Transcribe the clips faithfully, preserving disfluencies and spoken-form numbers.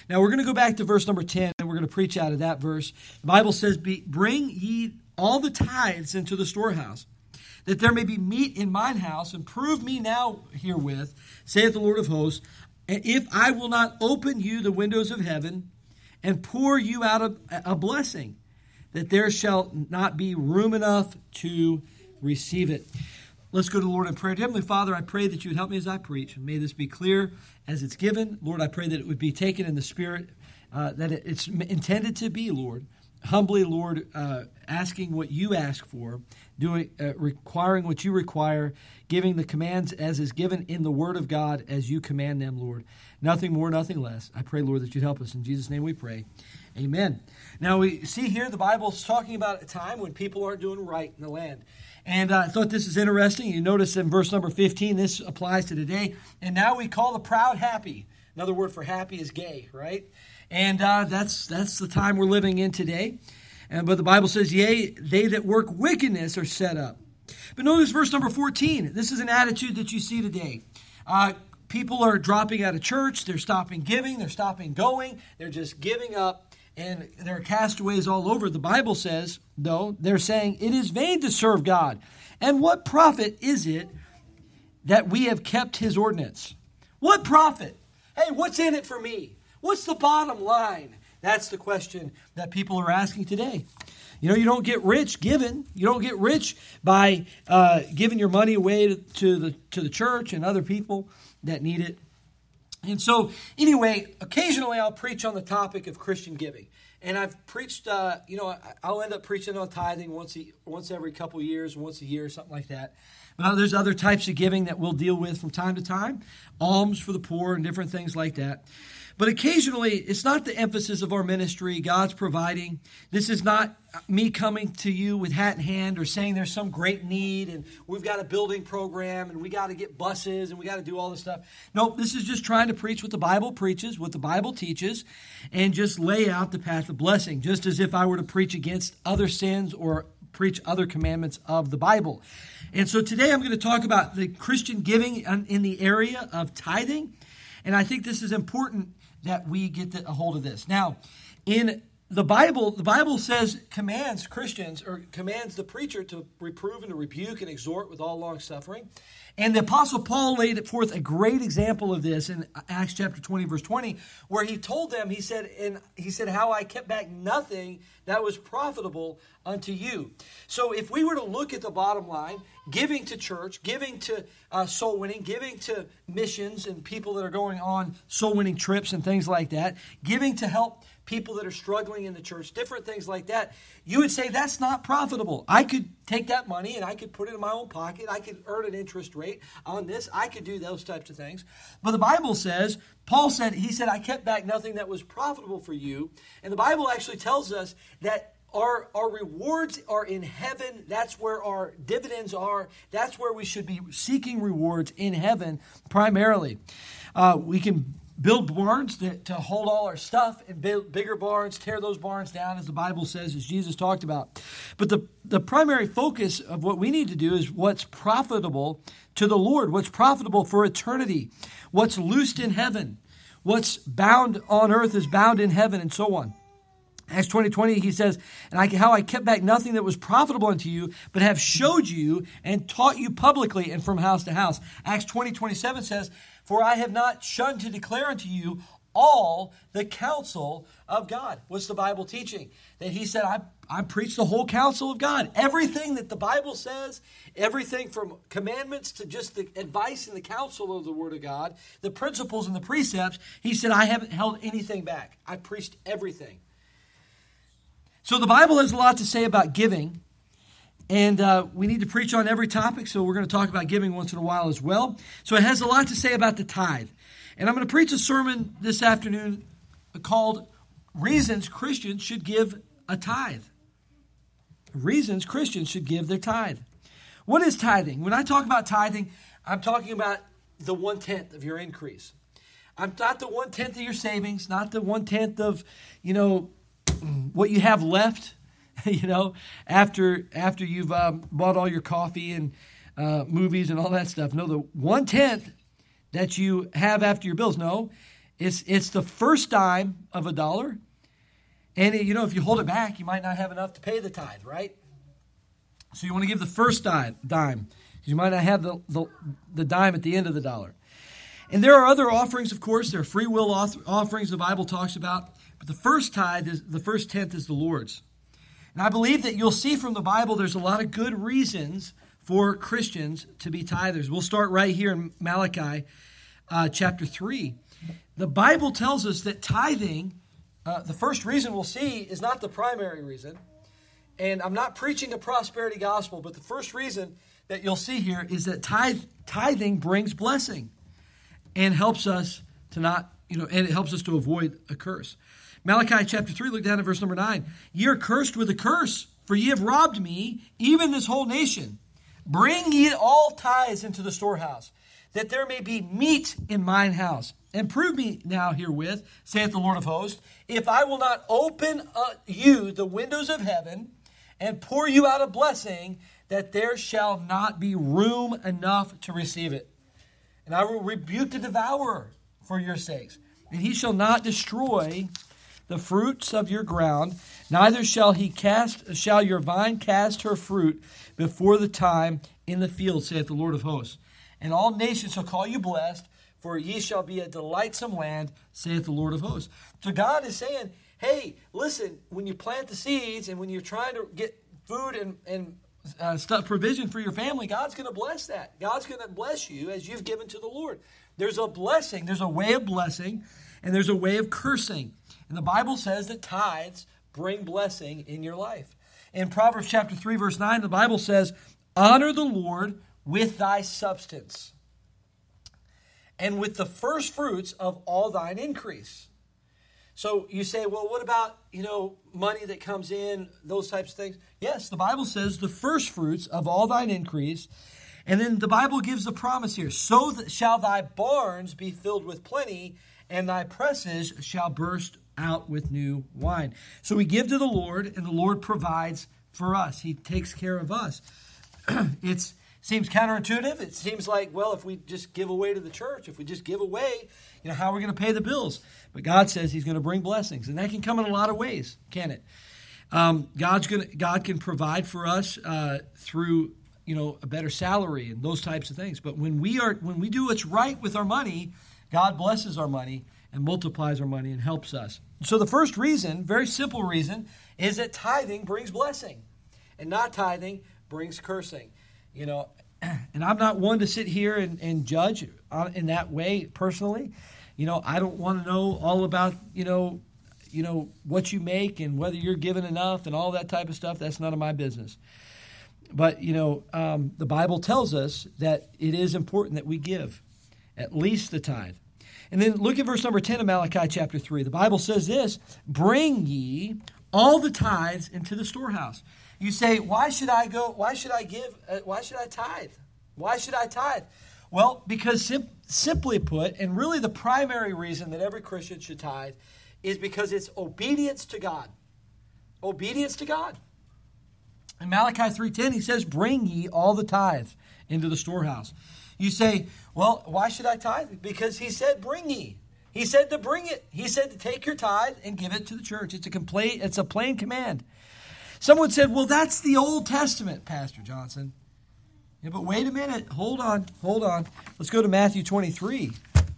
Now we're going to go back to verse number ten, and we're going to preach out of that verse. The Bible says, Be, bring ye all the tithes into the storehouse, that there may be meat in mine house, and prove me now herewith, saith the Lord of hosts, and if I will not open you the windows of heaven, and pour you out a, a blessing, that there shall not be room enough to receive it. Let's go to the Lord in prayer. Heavenly Father, I pray that you would help me as I preach. May this be clear as it's given. Lord, I pray that it would be taken in the Spirit, uh, that it's intended to be, Lord. Humbly, Lord, uh, asking what you ask for, doing, uh, requiring what you require, giving the commands as is given in the Word of God as you command them, Lord. Nothing more, nothing less. I pray, Lord, that you'd help us. In Jesus' name we pray. Amen. Now, we see here the Bible's talking about a time when people aren't doing right in the land. And uh, I thought this is interesting. You notice in verse number fifteen, this applies to today. And now we call the proud happy. Another word for happy is gay, right? And uh, that's that's the time we're living in today. And but the Bible says, yea, they that work wickedness are set up. But notice verse number fourteen. This is an attitude that you see today. Uh, people are dropping out of church. They're stopping giving. They're stopping going. They're just giving up. And there are castaways all over. The Bible says, though, they're saying, it is vain to serve God. And what profit is it that we have kept his ordinance? What profit? Hey, what's in it for me? What's the bottom line? That's the question that people are asking today. You know, you don't get rich giving. You don't get rich by uh, giving your money away to, to the to the church and other people that need it. And so, anyway, occasionally I'll preach on the topic of Christian giving. And I've preached, uh, you know, I'll end up preaching on tithing once a, once every couple of years, once a year, something like that. But there's other types of giving that we'll deal with from time to time. Alms for the poor and different things like that. But occasionally, it's not the emphasis of our ministry. God's providing. This is not me coming to you with hat in hand or saying there's some great need and we've got a building program and we got to get buses and we got to do all this stuff. Nope, this is just trying to preach what the Bible preaches, what the Bible teaches, and just lay out the path of blessing, just as if I were to preach against other sins or preach other commandments of the Bible. And so today I'm going to talk about the Christian giving in the area of tithing. And I think this is important that we get a hold of this. Now, in the Bible, the Bible says, commands Christians, or commands the preacher to reprove and to rebuke and exhort with all long suffering. And the Apostle Paul laid forth a great example of this in Acts chapter twenty, verse twenty, where he told them, he said, and he said, how I kept back nothing that was profitable unto you. So if we were to look at the bottom line, giving to church, giving to uh, soul winning, giving to missions and people that are going on soul winning trips and things like that, giving to help people that are struggling in the church, different things like that, you would say that's not profitable. I could take that money and I could put it in my own pocket. I could earn an interest rate on this. I could do those types of things. But the Bible says, Paul said, he said, I kept back nothing that was profitable for you. And the Bible actually tells us that Our, our rewards are in heaven. That's where our dividends are. That's where we should be seeking rewards in heaven primarily. Uh, we can build barns that, to hold all our stuff and build bigger barns, tear those barns down, as the Bible says, as Jesus talked about. But the, the primary focus of what we need to do is what's profitable to the Lord, what's profitable for eternity, what's loosed in heaven, what's bound on earth is bound in heaven, and so on. Acts twenty twenty, he says, and I, how I kept back nothing that was profitable unto you, but have showed you and taught you publicly and from house to house. Acts twenty twenty-seven says, for I have not shunned to declare unto you all the counsel of God. What's the Bible teaching? That he said, I, I preach the whole counsel of God. Everything that the Bible says, everything from commandments to just the advice and the counsel of the Word of God, the principles and the precepts, he said, I haven't held anything back. I preached everything. So the Bible has a lot to say about giving, and uh, we need to preach on every topic, so we're going to talk about giving once in a while as well. So it has a lot to say about the tithe. And I'm going to preach a sermon this afternoon called Reasons Christians Should Give a Tithe. Reasons Christians should give their tithe. What is tithing? When I talk about tithing, I'm talking about the one-tenth of your increase. I'm not the one-tenth of your savings, not the one-tenth of, you know, what you have left, you know, after after you've um, bought all your coffee and uh, movies and all that stuff. No, the one-tenth that you have after your bills. No, It's, it's the first dime of a dollar. And, you know, if you hold it back, you might not have enough to pay the tithe, right? So you want to give the first dime. dime. You might not have the, the, the dime at the end of the dollar. And there are other offerings, of course. There are free will offerings the Bible talks about. But the first tithe, is the first tenth is the Lord's. And I believe that you'll see from the Bible there's a lot of good reasons for Christians to be tithers. We'll start right here in Malachi uh, chapter three. The Bible tells us that tithing, uh, the first reason we'll see is not the primary reason. And I'm not preaching a prosperity gospel, but the first reason that you'll see here is that tithe, tithing brings blessing and helps us to not, you know, and it helps us to avoid a curse. Malachi chapter three, look down at verse number nine. Ye are cursed with a curse, for ye have robbed me, even this whole nation. Bring ye all tithes into the storehouse, that there may be meat in mine house. And prove me now herewith, saith the Lord of hosts, if I will not open uh, you the windows of heaven, and pour you out a blessing, that there shall not be room enough to receive it. And I will rebuke the devourer for your sakes, and he shall not destroy the fruits of your ground, neither shall he cast shall your vine cast her fruit before the time in the field, saith the Lord of hosts. And all nations shall call you blessed, for ye shall be a delightsome land, saith the Lord of hosts. So God is saying, hey, listen, when you plant the seeds and when you're trying to get food and, and uh, stuff, provision for your family, God's going to bless that. God's going to bless you as you've given to the Lord. There's a blessing. There's a way of blessing, and there's a way of cursing. And the Bible says that tithes bring blessing in your life. In Proverbs chapter three, verse nine, the Bible says, honor the Lord with thy substance, and with the first fruits of all thine increase. So you say, well, what about, you know, money that comes in, those types of things? Yes, the Bible says the first fruits of all thine increase. And then the Bible gives a promise here. So that shall thy barns be filled with plenty, and thy presses shall burst out with new wine. So we give to the Lord, and the Lord provides for us. He takes care of us. It seems counterintuitive. It seems like, well, if we just give away to the church, if we just give away, you know, how are we going to pay the bills? But God says He's going to bring blessings, and that can come in a lot of ways, can it? Um, God's going to, God can provide for us uh, through, you know, a better salary and those types of things. But when we are when we do what's right with our money, God blesses our money and multiplies our money and helps us. So the first reason, very simple reason, is that tithing brings blessing, and not tithing brings cursing. You know, and I'm not one to sit here and, and judge in that way personally. You know, I don't want to know all about, you know, you know what you make and whether you're given enough and all that type of stuff. That's none of my business. But, you know, um, the Bible tells us that it is important that we give at least the tithe. And then look at verse number ten of Malachi chapter three. The Bible says this, bring ye all the tithes into the storehouse. You say, why should I go, why should I give, uh, why should I tithe? Why should I tithe? Well, because sim- simply put, and really the primary reason that every Christian should tithe is because it's obedience to God. Obedience to God. In Malachi three ten, he says, bring ye all the tithe into the storehouse. You say, well, why should I tithe? Because he said, bring ye. He said to bring it. He said to take your tithe and give it to the church. It's a complete, it's a plain command. Someone said, well, that's the Old Testament, Pastor Johnson. Yeah, but wait a minute. Hold on. Hold on. Let's go to Matthew twenty-three.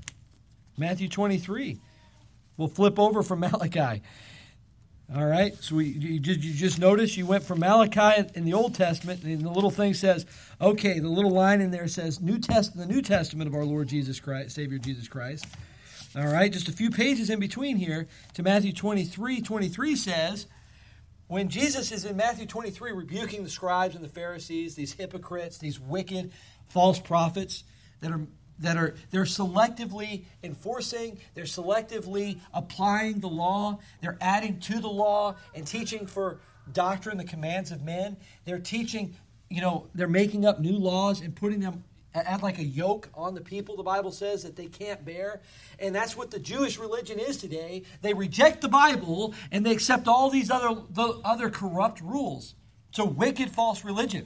Matthew twenty-three. We'll flip over from Malachi. All right. So we, you, just, you just notice you went from Malachi in the Old Testament, and the little thing says, okay, the little line in there says New Test, the New Testament of our Lord Jesus Christ, Savior Jesus Christ. All right. Just a few pages in between here to Matthew twenty-three. twenty-three says, when Jesus is in Matthew twenty-three rebuking the scribes and the Pharisees, these hypocrites, these wicked false prophets that are that are they're selectively enforcing, they're selectively applying the law, they're adding to the law and teaching for doctrine the commands of men. They're teaching, you know, they're making up new laws and putting them add like a yoke on the people, the Bible says, that they can't bear. And that's what the Jewish religion is today. They reject the Bible and they accept all these other, the other corrupt rules. It's a wicked false religion.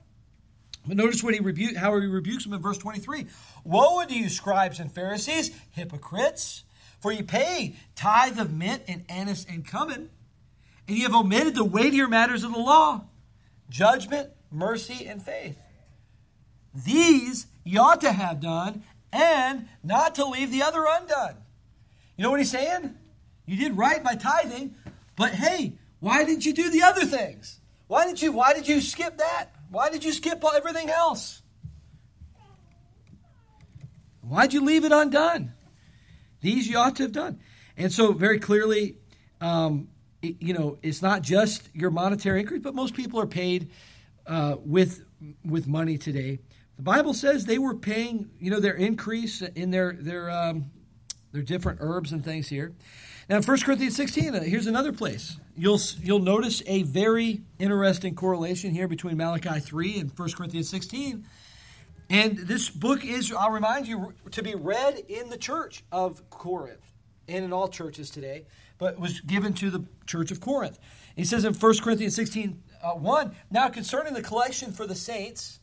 But notice what he rebu- how he rebukes them in verse twenty-three. Woe unto you, scribes and Pharisees, hypocrites! For you pay tithe of mint and anise and cumin, and you have omitted the weightier matters of the law, judgment, mercy, and faith. These you ought to have done, and not to leave the other undone. You know what he's saying? You did right by tithing, but hey, why didn't you do the other things? Why did you, why did you skip that? Why did you skip everything else? Why'd you leave it undone? These you ought to have done. And so very clearly, um, it, you know, it's not just your monetary increase, but most people are paid uh, with with money today. The Bible says they were paying, you know, their increase in their their um, their different herbs and things here. Now, in First Corinthians sixteen, here's another place. You'll you'll notice a very interesting correlation here between Malachi three and First Corinthians sixteen. And this book is, I'll remind you, to be read in the church of Corinth and in all churches today, but was given to the church of Corinth. He says in First Corinthians sixteen, uh, one, now concerning the collection for the saints,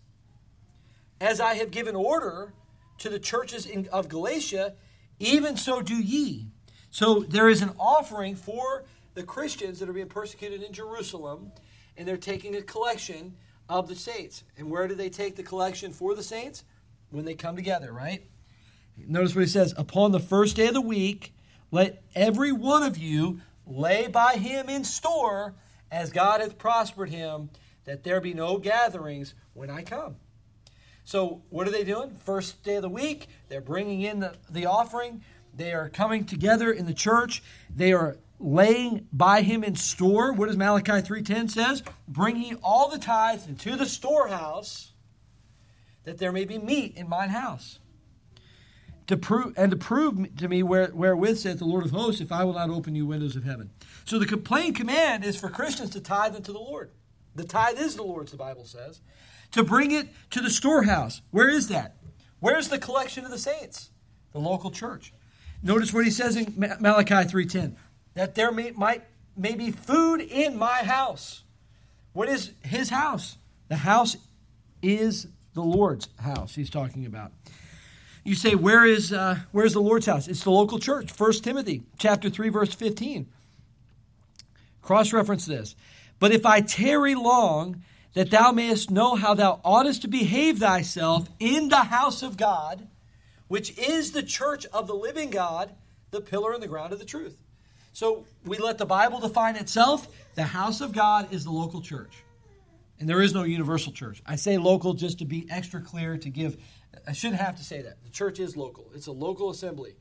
as I have given order to the churches in, of Galatia, even so do ye. So there is an offering for the Christians that are being persecuted in Jerusalem, and they're taking a collection of the saints. And where do they take the collection for the saints? When they come together, right? Notice what he says, upon the first day of the week, let every one of you lay by him in store, as God hath prospered him, that there be no gatherings when I come. So what are they doing? First day of the week, they're bringing in the, the offering. They are coming together in the church. They are laying by him in store. What does Malachi three ten says? Bringing all the tithes into the storehouse, that there may be meat in mine house. To prove and to prove to me where, wherewith saith the Lord of hosts, if I will not open you windows of heaven. So the plain command is for Christians to tithe unto the Lord. The tithe is the Lord's, the Bible says. To bring it to the storehouse. Where is that? Where's the collection of the saints? The local church. Notice what he says in Malachi three ten. That there may, might, may be food in my house. What is his house? The house is the Lord's house he's talking about. You say, where is uh, where's the Lord's house? It's the local church. First Timothy chapter three, verse fifteen. Cross-reference this. But if I tarry long, that thou mayest know how thou oughtest to behave thyself in the house of God, which is the church of the living God, the pillar and the ground of the truth. So we let the Bible define itself. The house of God is the local church. And there is no universal church. I say local just to be extra clear, to give, I shouldn't have to say that. The church is local. It's a local assembly.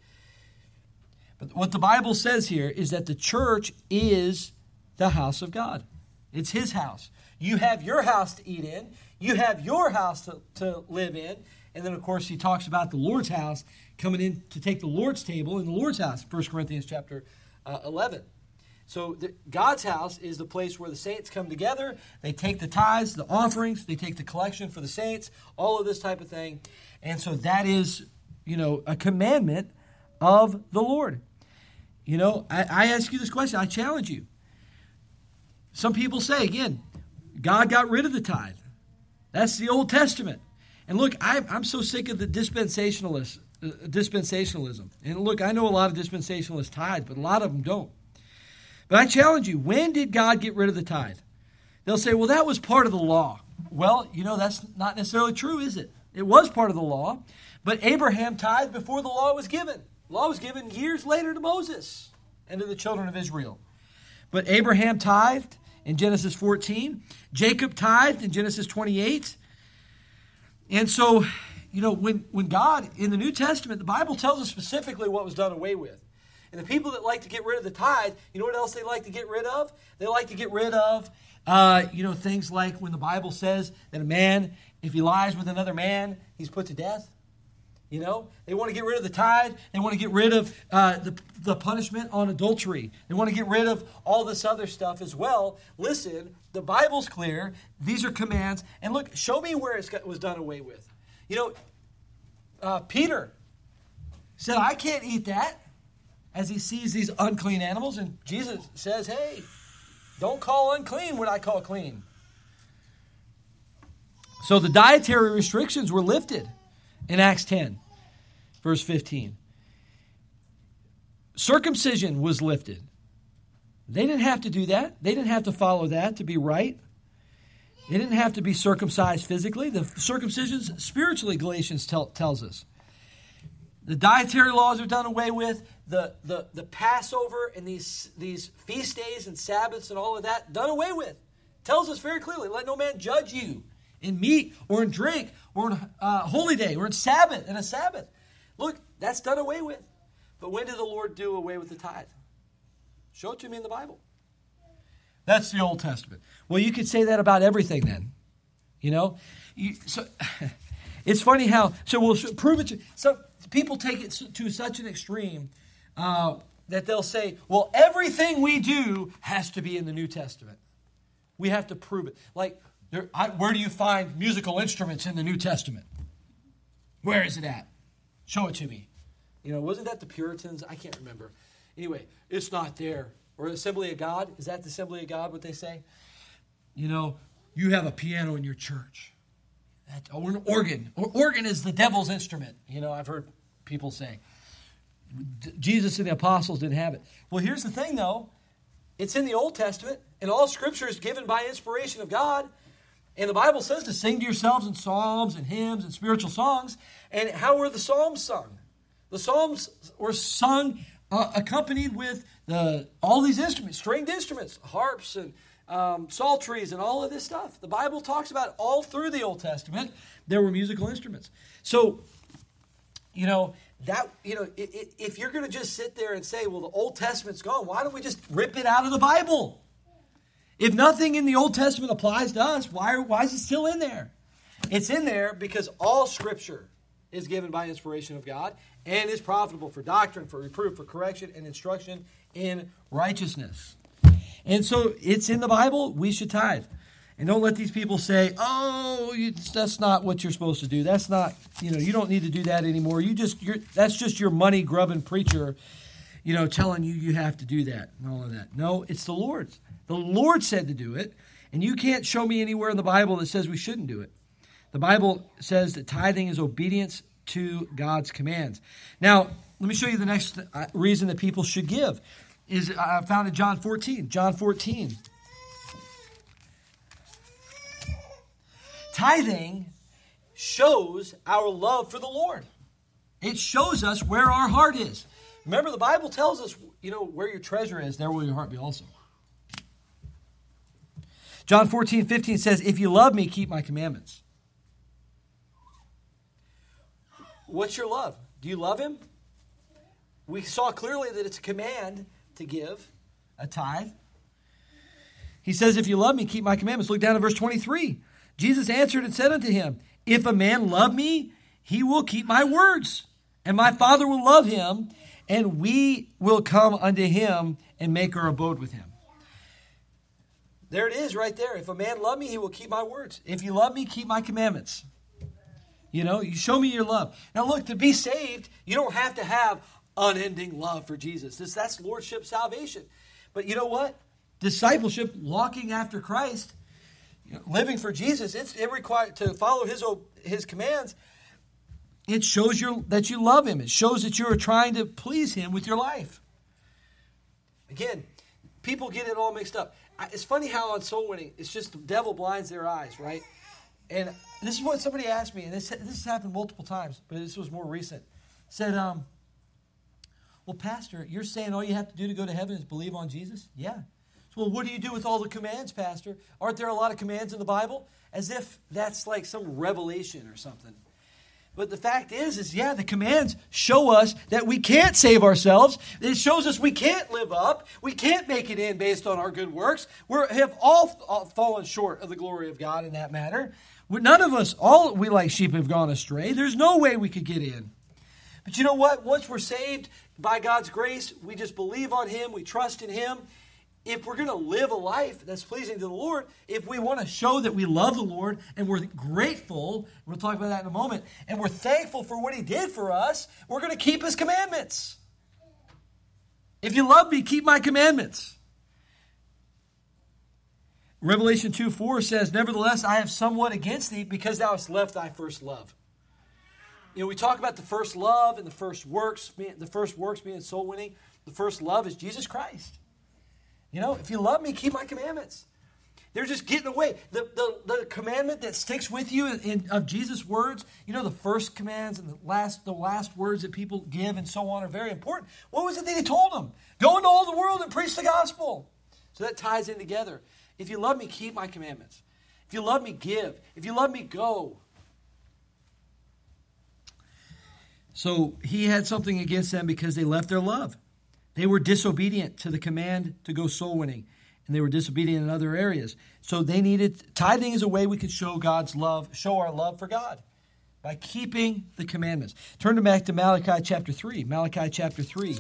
But what the Bible says here is that the church is the house of God. It's his house. You have your house to eat in. You have your house to, to live in. And then, of course, he talks about the Lord's house, coming in to take the Lord's table in the Lord's house, First Corinthians chapter uh, eleven. So the, God's house is the place where the saints come together. They take the tithes, the offerings. They take the collection for the saints, all of this type of thing. And so that is, you know, a commandment of the Lord. You know, I, I ask you this question. I challenge you. Some people say, again, God got rid of the tithe. That's the Old Testament. And look, I, I'm so sick of the dispensationalist, uh, dispensationalism. And look, I know a lot of dispensationalists tithe, but a lot of them don't. But I challenge you, when did God get rid of the tithe? They'll say, well, that was part of the law. Well, you know, that's not necessarily true, is it? It was part of the law, but Abraham tithed before the law was given. The law was given years later to Moses and to the children of Israel. But Abraham tithed in Genesis fourteen. Jacob tithed in Genesis twenty-eight. And so, you know, when, when God, in the New Testament, the Bible tells us specifically what was done away with. And the people that like to get rid of the tithe, you know what else they like to get rid of? They like to get rid of, uh, you know, things like when the Bible says that a man, if he lies with another man, he's put to death. You know, they want to get rid of the tithe. They want to get rid of uh, the, the punishment on adultery. They want to get rid of all this other stuff as well. Listen, the Bible's clear. These are commands. And look, show me where it was done away with. You know, uh, Peter said, I can't eat that, as he sees these unclean animals. And Jesus says, hey, don't call unclean what I call clean. So the dietary restrictions were lifted in Acts ten, verse fifteen. circumcision was lifted. They didn't have to do that. They didn't have to follow that to be right. They didn't have to be circumcised physically. The circumcision's spiritually, Galatians tell, tells us. The dietary laws are done away with. The, the, the Passover and these, these feast days and Sabbaths and all of that, done away with. Tells us very clearly, let no man judge you in meat or in drink or in uh, holy day or in Sabbath and a Sabbath. Look, that's done away with. But when did the Lord do away with the tithe? Show it to me in the Bible. That's the Old Testament. Well, you could say that about everything then. You know? You, so it's funny how, so we'll prove it to, so people take it to such an extreme uh, that they'll say, well, everything we do has to be in the New Testament. We have to prove it. Like, there, I, where do you find musical instruments in the New Testament? Where is it at? Show it to me. You know, wasn't that the Puritans? I can't remember. Anyway, it's not there. Or Assembly of God. Is that the Assembly of God, what they say? You know, you have a piano in your church. That, or an organ. Or organ is the devil's instrument. You know, I've heard people say. Jesus and the apostles didn't have it. Well, here's the thing, though. It's in the Old Testament. And all Scripture is given by inspiration of God. And the Bible says to sing to yourselves in psalms and hymns and spiritual songs. And how were the psalms sung? The psalms were sung uh, accompanied with the all these instruments, stringed instruments, harps and um, psalteries and all of this stuff. The Bible talks about all through the Old Testament, there were musical instruments. So, you know, that you know, it, it, if you're going to just sit there and say, well, the Old Testament's gone, why don't we just rip it out of the Bible? If nothing in the Old Testament applies to us, why, are, why is it still in there? It's in there because all Scripture is given by inspiration of God and is profitable for doctrine, for reproof, for correction, and instruction in righteousness. And so it's in the Bible, we should tithe. And don't let these people say, oh, you, that's not what you're supposed to do. That's not, you know, you don't need to do that anymore. You just, you're, that's just your money-grubbing preacher, you know, telling you you have to do that and all of that. No, it's the Lord's. The Lord said to do it, and you can't show me anywhere in the Bible that says we shouldn't do it. The Bible says that tithing is obedience to God's commands. Now, let me show you the next reason that people should give. Is uh, found in John fourteen. John fourteen. Tithing shows our love for the Lord. It shows us where our heart is. Remember, the Bible tells us, you know, where your treasure is, there will your heart be also. John fourteen fifteen says, if you love me, keep my commandments. What's your love? Do you love him? We saw clearly that it's a command to give a tithe. He says, if you love me, keep my commandments. Look down at verse twenty-three. Jesus answered and said unto him, if a man love me, he will keep my words, and my Father will love him, and we will come unto him and make our abode with him. There it is right there. If a man love me, he will keep my words. If you love me, keep my commandments. You know, you show me your love. Now look, to be saved, you don't have to have unending love for Jesus. This, that's lordship salvation. But you know what? Discipleship, walking after Christ, you know, living for Jesus, it's it requires to follow his his commands. It shows your, that you love him. It shows that you're trying to please him with your life. Again, people get it all mixed up. It's funny how on soul winning, it's just the devil blinds their eyes, right? And this is what somebody asked me, and this, this has happened multiple times, but this was more recent. Said, um, well, Pastor, you're saying all you have to do to go to heaven is believe on Jesus? Yeah. So, well, what do you do with all the commands, Pastor? Aren't there a lot of commands in the Bible? As if that's like some revelation or something. But the fact is, is yeah, the commands show us that we can't save ourselves. It shows us we can't live up. We can't make it in based on our good works. We have all, all fallen short of the glory of God in that matter. None of us, all we like sheep have gone astray. There's no way we could get in. But you know what? Once we're saved by God's grace, we just believe on him. We trust in him. If we're going to live a life that's pleasing to the Lord, if we want to show that we love the Lord and we're grateful, we'll talk about that in a moment, and we're thankful for what he did for us, we're going to keep his commandments. If you love me, keep my commandments. Revelation two four says, nevertheless, I have somewhat against thee because thou hast left thy first love. You know, we talk about the first love and the first works, the first works being soul winning. The first love is Jesus Christ. You know, if you love me, keep my commandments. They're just getting away. The, the, the commandment that sticks with you in, in, of Jesus' words, you know, the first commands and the last, the last words that people give and so on are very important. What was it that he told them? Go into all the world and preach the gospel. So that ties in together. If you love me, keep my commandments. If you love me, give. If you love me, go. So he had something against them because they left their love. They were disobedient to the command to go soul winning. And they were disobedient in other areas. So they needed, tithing is a way we could show God's love, show our love for God by keeping the commandments. Turn to back to Malachi chapter three. Malachi chapter three.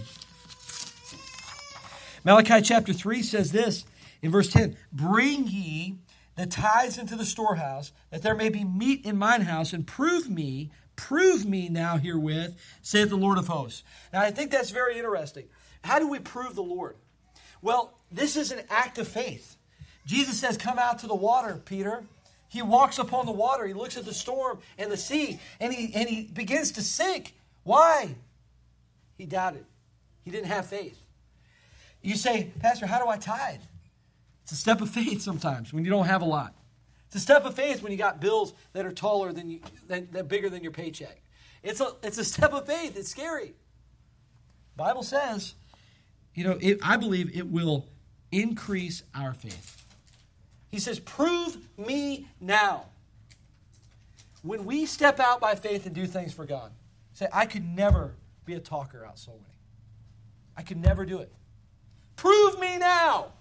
Malachi chapter three says this in verse ten. Bring ye the tithes into the storehouse, that there may be meat in mine house, and prove me, prove me now herewith, saith the Lord of hosts. Now I think that's very interesting. How do we prove the Lord? Well, this is an act of faith. Jesus says, come out to the water, Peter. He walks upon the water. He looks at the storm and the sea, and he, and he begins to sink. Why? He doubted. He didn't have faith. You say, Pastor, how do I tithe? It's a step of faith sometimes when you don't have a lot. It's a step of faith when you got bills that are taller than you, that, that bigger than your paycheck. It's a, it's a step of faith. It's scary. The Bible says, you know, it, I believe it will increase our faith. He says, prove me now. When we step out by faith and do things for God, say, I could never be a talker out soul winning. I could never do it. Prove me now.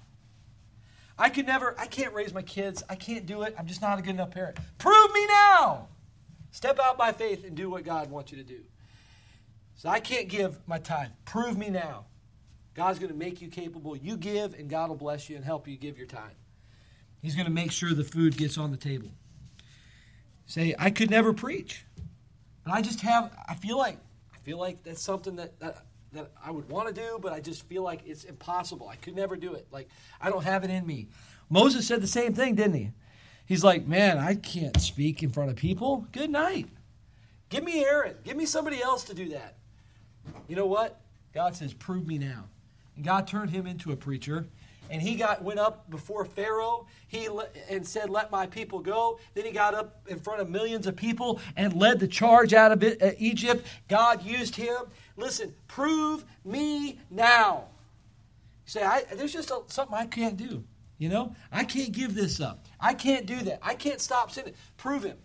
I could never, I can't raise my kids. I can't do it. I'm just not a good enough parent. Prove me now. Step out by faith and do what God wants you to do. So I can't give my tithe. Prove me now. God's going to make you capable. You give, and God will bless you and help you give your tithe. He's going to make sure the food gets on the table. Say, I could never preach. But I just have, I feel like, I feel like that's something that, that, that I would want to do, but I just feel like it's impossible. I could never do it. Like, I don't have it in me. Moses said the same thing, didn't he? He's like, man, I can't speak in front of people. Good night. Give me Aaron. Give me somebody else to do that. You know what? God says, prove me now. And God turned him into a preacher. And he got went up before Pharaoh he le- and said, let my people go. Then he got up in front of millions of people and led the charge out of it, uh, Egypt. God used him. Listen, prove me now. You say, I, there's just a, something I can't do. You know, I can't give this up. I can't do that. I can't stop sinning. Prove him.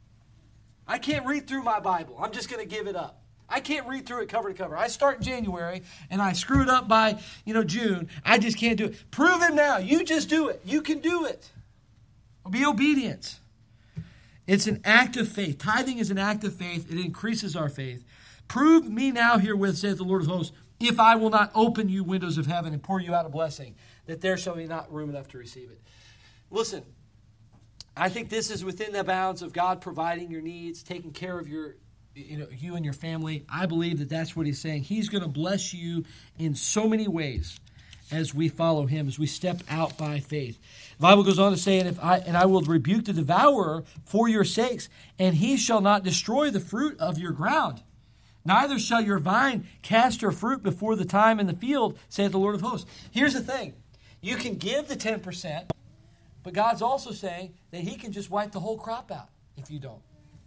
I can't read through my Bible. I'm just going to give it up. I can't read through it cover to cover. I start in January, and I screw it up by, you know, June. I just can't do it. Prove him now. You just do it. You can do it. Be obedient. It's an act of faith. Tithing is an act of faith. It increases our faith. Prove me now herewith, saith the Lord of hosts, if I will not open you windows of heaven and pour you out a blessing, that there shall be not room enough to receive it. Listen, I think this is within the bounds of God providing your needs, taking care of your You know, you and your family. I believe that that's what he's saying. He's going to bless you in so many ways as we follow him, as we step out by faith. The Bible goes on to say, and if I and I will rebuke the devourer for your sakes, and he shall not destroy the fruit of your ground. Neither shall your vine cast her fruit before the time in the field, saith the Lord of hosts. Here's the thing. You can give the ten percent, but God's also saying that he can just wipe the whole crop out if you don't.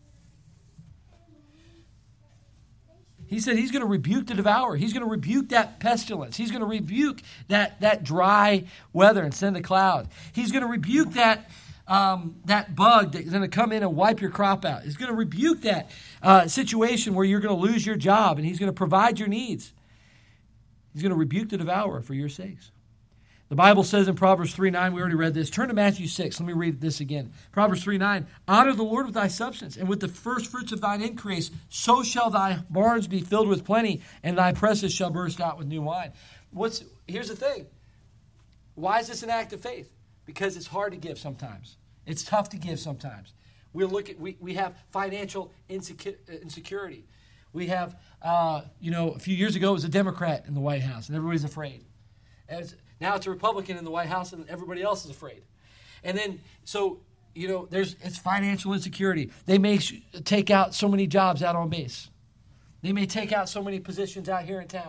He said he's going to rebuke the devourer. He's going to rebuke that pestilence. He's going to rebuke that, that dry weather and send a cloud. He's going to rebuke that, um, that bug that's going to come in and wipe your crop out. He's going to rebuke that uh, situation where you're going to lose your job, and he's going to provide your needs. He's going to rebuke the devourer for your sakes. The Bible says in Proverbs three nine, we already read this. Turn to Matthew six. Let me read this again. Proverbs three nine, honor the Lord with thy substance, and with the first fruits of thine increase, so shall thy barns be filled with plenty, and thy presses shall burst out with new wine. What's Here's the thing. Why is this an act of faith? Because it's hard to give sometimes. It's tough to give sometimes. We look at we, we have financial insecure, insecurity. We have, uh, you know, a few years ago it was a Democrat in the White House, and everybody's afraid. As now it's a Republican in the White House, and everybody else is afraid. And then, so, you know, there's it's financial insecurity. They may sh- take out so many jobs out on base. They may take out so many positions out here in town.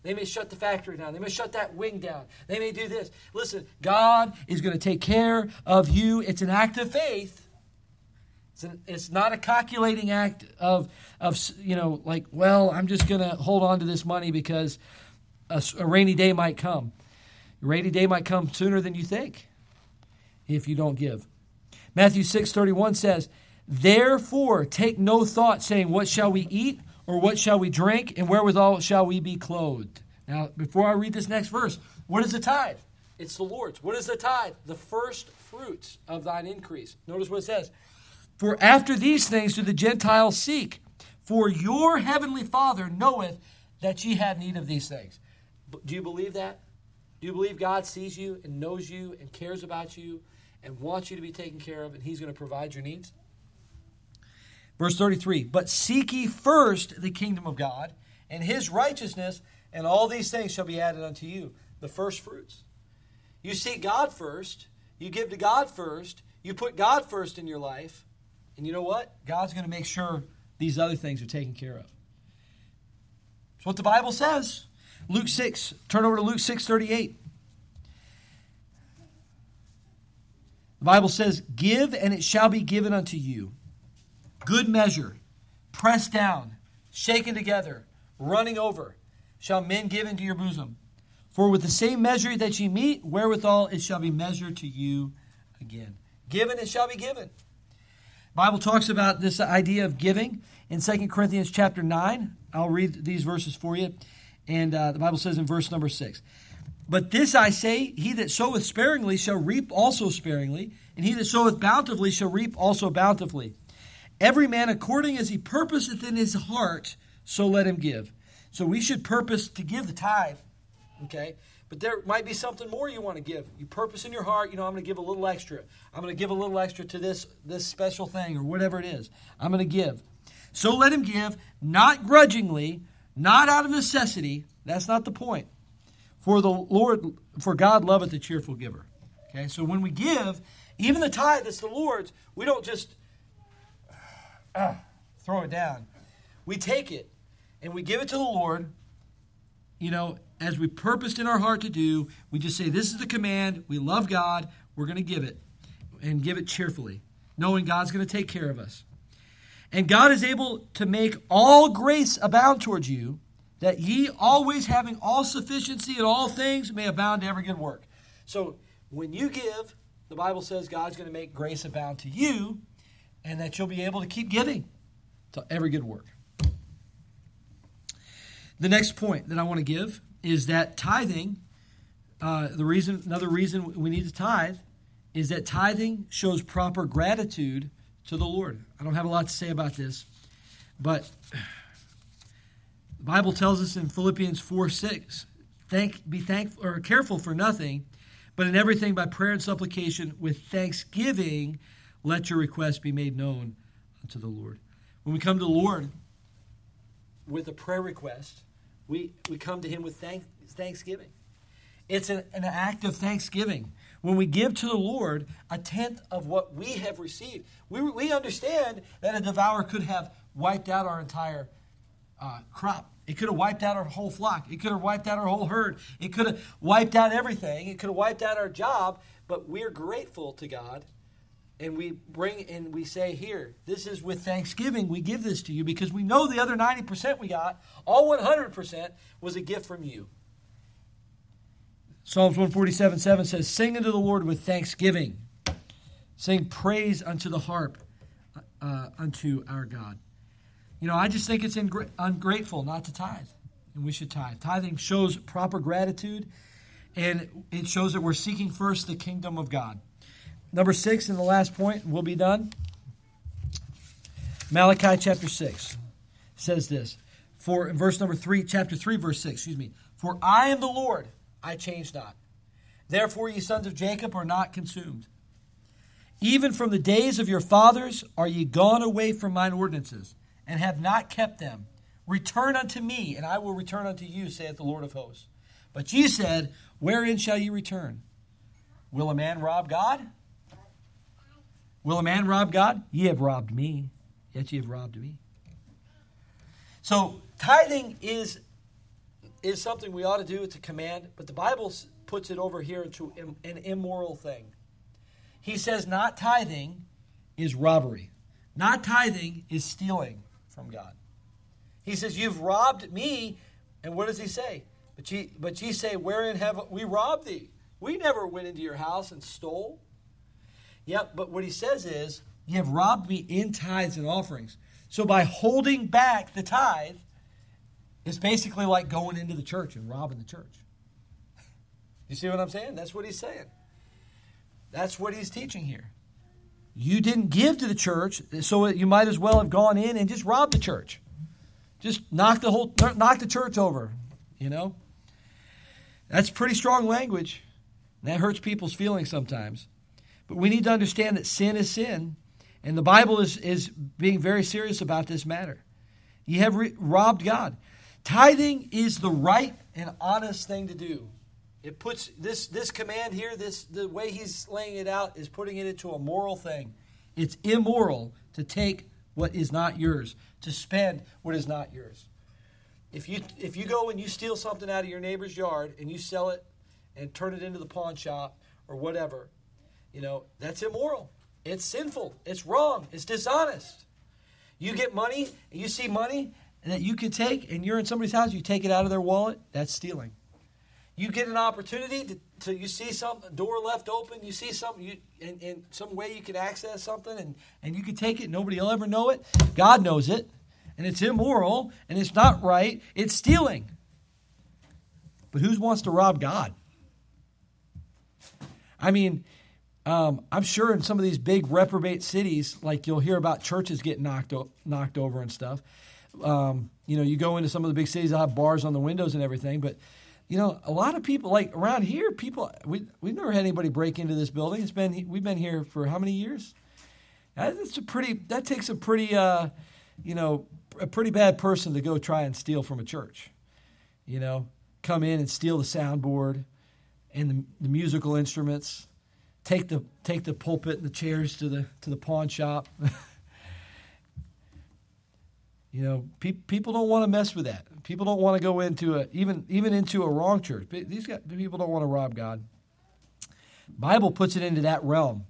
They may shut the factory down. They may shut that wing down. They may do this. Listen, God is going to take care of you. It's an act of faith. It's, an, it's not a calculating act of, of, you know, like, well, I'm just going to hold on to this money because a, a rainy day might come. A rainy day might come sooner than you think if you don't give. Matthew six thirty-one says, therefore take no thought, saying, what shall we eat, or what shall we drink, and wherewithal shall we be clothed? Now, before I read this next verse, what is the tithe? It's the Lord's. What is the tithe? The first fruits of thine increase. Notice what it says. For after these things do the Gentiles seek, for your heavenly Father knoweth that ye have need of these things. Do you believe that? Do you believe God sees you and knows you and cares about you and wants you to be taken care of, and he's going to provide your needs? Verse thirty-three, but seek ye first the kingdom of God and his righteousness, and all these things shall be added unto you. The first fruits. You seek God first. You give to God first. You put God first in your life. And you know what? God's going to make sure these other things are taken care of. That's what the Bible says. Luke six, turn over to Luke six thirty-eight. The Bible says, give and it shall be given unto you. Good measure, pressed down, shaken together, running over, shall men give into your bosom. For with the same measure that ye meet, wherewithal it shall be measured to you again. Given it shall be given. The Bible talks about this idea of giving in Second Corinthians chapter nine. I'll read these verses for you. And uh, the Bible says in verse number six, but this I say, he that soweth sparingly shall reap also sparingly, and he that soweth bountifully shall reap also bountifully. Every man according as he purposeth in his heart, so let him give. So we should purpose to give the tithe, okay? But there might be something more you want to give. You purpose in your heart, you know, I'm going to give a little extra. I'm going to give a little extra to this, this special thing or whatever it is. I'm going to give. So let him give, not grudgingly, not out of necessity. That's not the point. For the Lord, for God loveth a cheerful giver. Okay, so when we give, even the tithe that's the Lord's, we don't just uh, throw it down. We take it and we give it to the Lord. You know, as we purposed in our heart to do, we just say, this is the command. We love God. We're going to give it and give it cheerfully, knowing God's going to take care of us. And God is able to make all grace abound towards you, that ye always having all sufficiency in all things may abound to every good work. So when you give, the Bible says God's going to make grace abound to you, and that you'll be able to keep giving to every good work. The next point that I want to give is that tithing, uh, the reason, another reason we need to tithe, is that tithing shows proper gratitude to the Lord. I don't have a lot to say about this, but the Bible tells us in Philippians four six, thank, be thankful or careful for nothing, but in everything by prayer and supplication with thanksgiving, let your requests be made known unto the Lord. When we come to the Lord with a prayer request, we, we come to him with thank, thanksgiving. It's an, an act of thanksgiving. When we give to the Lord a tenth of what we have received, we, we understand that a devourer could have wiped out our entire uh, crop. It could have wiped out our whole flock. It could have wiped out our whole herd. It could have wiped out everything. It could have wiped out our job. But we're grateful to God. And we bring and we say, here, this is with thanksgiving. We give this to you because we know the other ninety percent we got, all one hundred percent, was a gift from you. Psalms one forty-seven seven says, sing unto the Lord with thanksgiving. Sing praise unto the harp uh, unto our God. You know, I just think it's ingra- ungrateful not to tithe. And we should tithe. Tithing shows proper gratitude. And it shows that we're seeking first the kingdom of God. Number six, and the last point, we'll be done. Malachi chapter six says this. For in verse number three, chapter three, verse six, excuse me. For I am the Lord, I change not. Therefore ye sons of Jacob are not consumed. Even from the days of your fathers are ye gone away from mine ordinances, and have not kept them. Return unto me, and I will return unto you, saith the Lord of hosts. But ye said, wherein shall ye return? Will a man rob God? Will a man rob God? Ye have robbed me, yet ye have robbed me. So tithing is is something we ought to do. It's a command, but the Bible puts it over here into an immoral thing. He says not tithing is robbery. Not tithing is stealing from God. He says, you've robbed me, and what does he say? But ye, but ye say, wherein have we robbed thee? We never went into your house and stole. Yep, but what he says is, you have robbed me in tithes and offerings. So by holding back the tithe, it's basically like going into the church and robbing the church. You see what I'm saying? That's what he's saying. That's what he's teaching here. You didn't give to the church, so you might as well have gone in and just robbed the church. Just knock the whole, knock the church over, you know? That's pretty strong language. That hurts people's feelings sometimes. But we need to understand that sin is sin. And the Bible is, is being very serious about this matter. You have re- robbed God. Tithing is the right and honest thing to do. It puts this, this command here, this the way he's laying it out is putting it into a moral thing. It's immoral to take what is not yours, to spend what is not yours. If you if you go and you steal something out of your neighbor's yard and you sell it and turn it into the pawn shop or whatever, you know, that's immoral. It's sinful. It's wrong. It's dishonest. You get money, and you see money that you can take, and you're in somebody's house, you take it out of their wallet, that's stealing. You get an opportunity to, to you see some door left open, you see something, you, in, in some way you can access something, and, and you can take it, nobody will ever know it. God knows it, and it's immoral, and it's not right. It's stealing. But who wants to rob God? I mean, Um, I'm sure in some of these big reprobate cities, like you'll hear about churches getting knocked o- knocked over and stuff. Um, you know, you go into some of the big cities, they'll have bars on the windows and everything. But, you know, a lot of people, like around here, people, we, we've never had anybody break into this building. It's been, we've been here for how many years? That's a pretty, that takes a pretty, uh, you know, a pretty bad person to go try and steal from a church. You know, come in and steal the soundboard and the, the musical instruments. Take the take the pulpit and the chairs to the to the pawn shop. You know, pe- people don't want to mess with that. People don't want to go into a even even into a wrong church. These guys, people don't want to rob God. Bible puts it into that realm.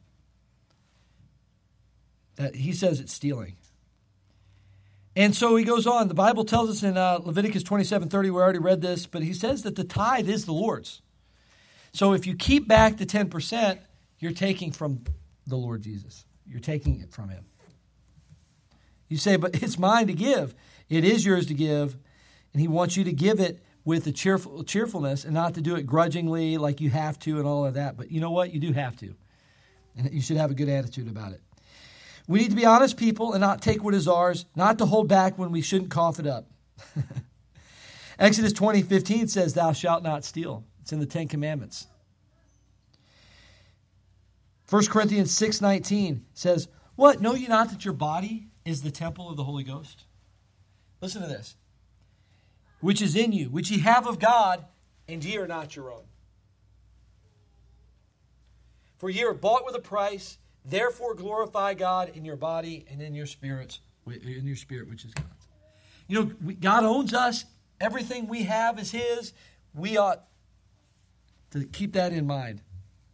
That he says it's stealing. And so he goes on. The Bible tells us in uh, Leviticus twenty-seven thirty, we already read this, but he says that the tithe is the Lord's. So if you keep back the ten percent, you're taking from the Lord Jesus. You're taking it from him. You say, but it's mine to give. It is yours to give. And he wants you to give it with a cheerful, cheerfulness and not to do it grudgingly like you have to and all of that. But you know what? You do have to. And you should have a good attitude about it. We need to be honest people and not take what is ours, not to hold back when we shouldn't cough it up. Exodus twenty fifteen says, thou shalt not steal. It's in the Ten Commandments. First Corinthians six nineteen says, what, know ye not that your body is the temple of the Holy Ghost? Listen to this. Which is in you, which ye have of God, and ye are not your own. For ye are bought with a price, therefore glorify God in your body and in your spirits, in your spirit, which is God's. You know, God owns us. Everything we have is his. We ought to keep that in mind.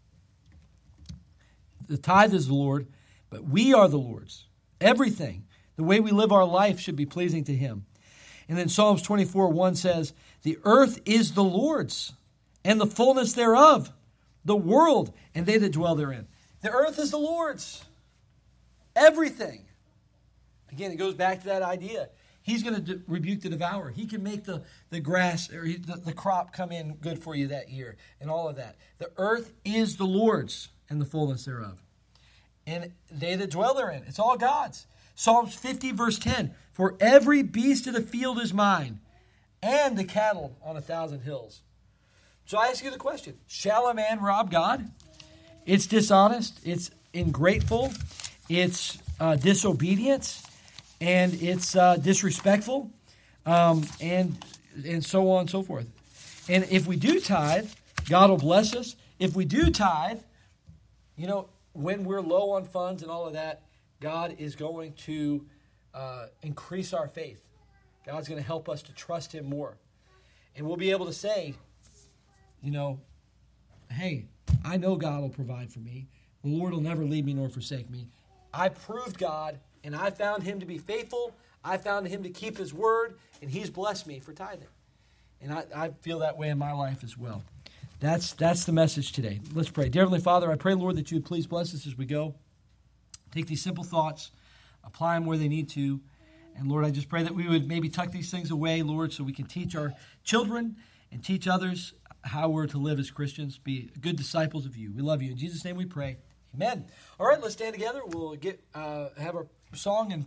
The tithe is the Lord, but we are the Lord's. Everything, the way we live our life should be pleasing to him. And then Psalms twenty-four one says, the earth is the Lord's, and the fullness thereof, the world, and they that dwell therein. The earth is the Lord's. Everything. Again, it goes back to that idea. He's going to de- rebuke the devourer. He can make the, the grass or the, the crop come in good for you that year and all of that. The earth is the Lord's and the fullness thereof. And they that dwell therein. It's all God's. Psalms fifty verse ten. For every beast of the field is mine, and the cattle on a thousand hills. So I ask you the question, shall a man rob God? It's dishonest. It's ingrateful. It's uh, disobedience. And it's uh, disrespectful. Um, and, and so on and so forth. And if we do tithe, God will bless us. If we do tithe, you know, when we're low on funds and all of that, God is going to uh, increase our faith. God's going to help us to trust him more. And we'll be able to say, you know, hey, I know God will provide for me. The Lord will never leave me nor forsake me. I proved God, and I found him to be faithful. I found him to keep his word, and he's blessed me for tithing. And I, I feel that way in my life as well. That's, that's the message today. Let's pray. Dear Heavenly Father, I pray, Lord, that you would please bless us as we go. Take these simple thoughts, apply them where they need to. And Lord, I just pray that we would maybe tuck these things away, Lord, so we can teach our children and teach others how we're to live as Christians, be good disciples of you. We love you. In Jesus' name we pray. Amen. All right, let's stand together. We'll get uh, have our song and